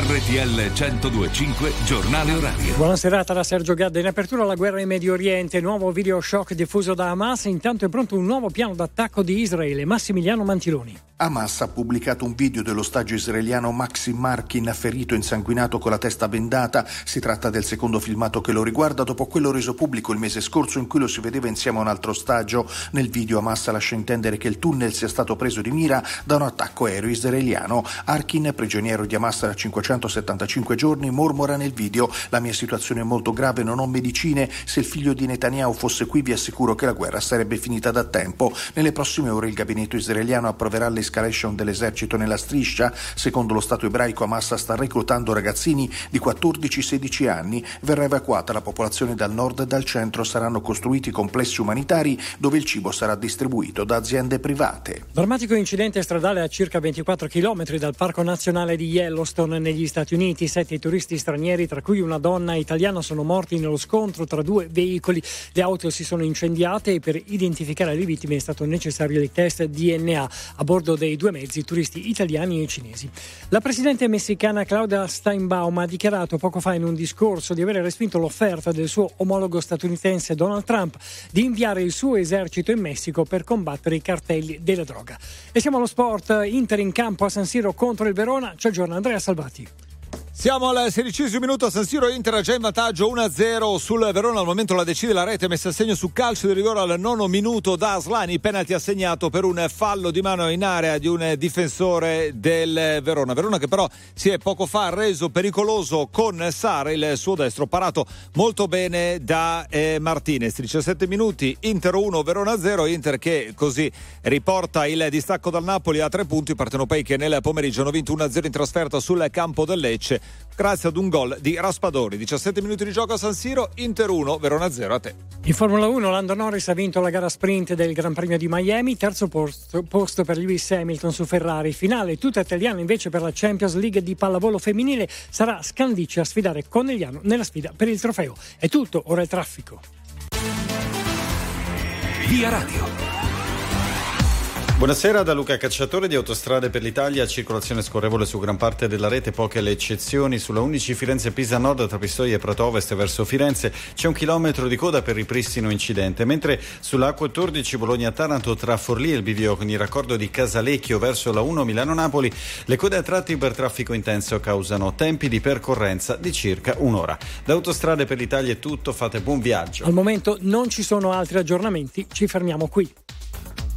RTL 102.5 Giornale Orario. Buona serata da Sergio Gadda. In apertura la guerra in Medio Oriente, nuovo video shock diffuso da Hamas. Intanto è pronto un nuovo piano d'attacco di Israele. Massimiliano Mantiloni. Hamas ha pubblicato un video dell'ostaggio israeliano Maxim Markin ferito e insanguinato con la testa bendata. Si tratta del secondo filmato che lo riguarda dopo quello reso pubblico il mese scorso in cui lo si vedeva insieme a un altro ostaggio. Nel video Hamas lascia intendere che il tunnel sia stato preso di mira da un attacco aereo israeliano. Arkin, prigioniero di Hamas da 575 giorni, mormora nel video: la mia situazione è molto grave, non ho medicine, se il figlio di Netanyahu fosse qui vi assicuro che la guerra sarebbe finita da tempo. Nelle prossime ore il gabinetto israeliano approverà l'escalation dell'esercito nella striscia. Secondo lo Stato ebraico Hamas sta reclutando ragazzini di 14-16 anni. Verrà evacuata la popolazione dal nord e dal centro, saranno costruiti complessi umanitari dove il cibo sarà distribuito da aziende private. Drammatico incidente stradale a circa 24 km dal Parco Nazionale di Yellowstone negli Stati Uniti. 7 turisti stranieri, tra cui una donna italiana, sono morti nello scontro tra due veicoli. Le auto si sono incendiate e per identificare le vittime è stato necessario il test DNA. A bordo dei due mezzi turisti italiani e cinesi. La presidente messicana Claudia Sheinbaum ha dichiarato poco fa in un discorso di aver respinto l'offerta del suo omologo statunitense Donald Trump di inviare il suo esercito in Messico per combattere i cartelli della droga. E siamo allo sport. Inter in campo a San Siro contro il Verona. Ci aggiorna Andrea Salvati. Siamo al 16° minuto a San Siro, Inter già in vantaggio 1-0 sul Verona. Al momento la decide la rete messa a segno su calcio di rigore al 9° minuto da Aslani. Penalty assegnato per un fallo di mano in area di un difensore del Verona. Verona che però si è poco fa reso pericoloso con Sara, il suo destro parato molto bene da Martinez. 17 minuti, Inter 1, Verona 0. Inter che così riporta il distacco dal Napoli a 3 punti. Partenopei che nel pomeriggio hanno vinto 1-0 in trasferta sul campo del Lecce grazie ad un gol di Raspadori. 17 minuti di gioco a San Siro, Inter 1, Verona 0. A te. In Formula 1 Lando Norris ha vinto la gara sprint del Gran Premio di Miami, terzo posto per Lewis Hamilton su Ferrari. Finale tutta italiana invece per la Champions League di pallavolo femminile. Sarà Scandicci a sfidare Conegliano nella sfida per il trofeo. È tutto, ora il traffico. Via Radio. Buonasera da Luca Cacciatore di Autostrade per l'Italia. Circolazione scorrevole su gran parte della rete, poche le eccezioni. Sulla 11 Firenze-Pisa Nord tra Pistoia e Prato Ovest verso Firenze c'è 1 chilometro di coda per ripristino incidente, mentre sulla A14 Bologna-Taranto tra Forlì e il bivio con il raccordo di Casalecchio verso la 1 Milano-Napoli le code a tratti per traffico intenso causano tempi di percorrenza di circa un'ora. Da Autostrade per l'Italia è tutto, fate buon viaggio. Al momento non ci sono altri aggiornamenti, ci fermiamo qui.